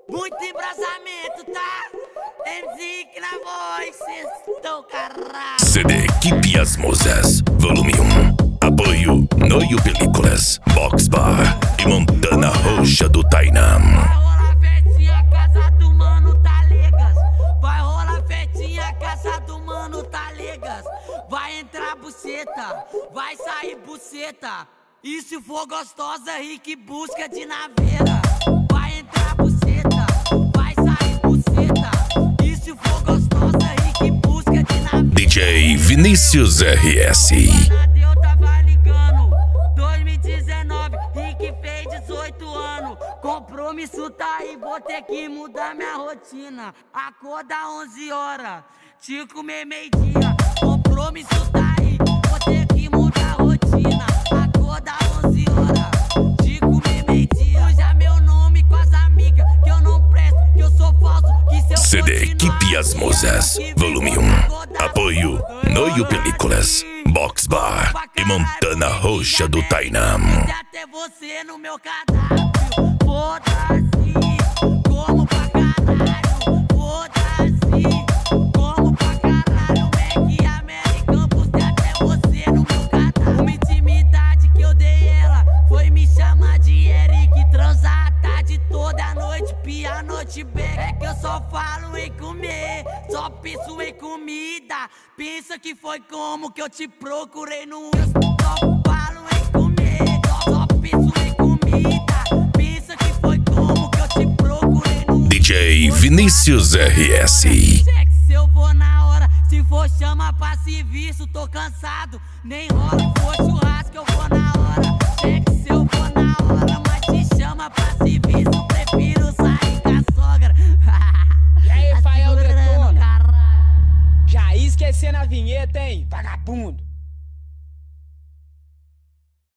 Muito embrasamento, tá? MC na voz, sextou caralho. CD Equipe As Musas, volume 1. Apoio Noio Películas, Box Bar e Montana Roxa do Tainam. Vai rolar festinha, casa do mano Talegas. Vai rolar festinha, casa do mano Talegas. Vai entrar buceta, vai sair buceta. E se for gostosa, Rick busca de naveira. Vai entrar buceta, vai sair buceta. E se for gostosa, Rick busca de naveira. DJ Vinícius RS. Eu tava ligando, 2019, Rick fez 18 anos. Compromisso tá aí, vou ter que mudar minha rotina. Acorda 11 horas, te comer meio-dia. Compromisso tá aí, vou ter que mudar a rotina. Acorda 11 horas, te comer meio-dia. Usa meu nome com as amigas, que eu não presto, que eu sou falso, que se eu CD continuar, Equipe As Musas, volume 1. Apoio Noio Películas, Box Bar e Montana Roxa do Tainam. Até você no meu cadáver. Foda-se, como pra caralho. Foda-se, como pra caralho. Mac American, postei até você no meu cadáver. Uma intimidade que eu dei ela foi me chamar de Eric. Transar a tarde toda a noite, pia a noite bem. É que eu só falo em comer, só penso em comida. Pensa que foi como que eu te procurei no Insta. Só falo em comer, só penso em comida. Pensa que foi como que eu te procurei no Insta. DJ Vinícius RS. Cheque se eu vou na hora, se for chama pra serviço, tô cansado. Nem rola, se for churrasco eu vou na hora. Cheque se eu vou na hora, mas te chama pra serviço, prefiro sair com a sogra. E aí, Fael Segurando, Detona? caralho. Já ia esquecendo a vinheta, hein, vagabundo?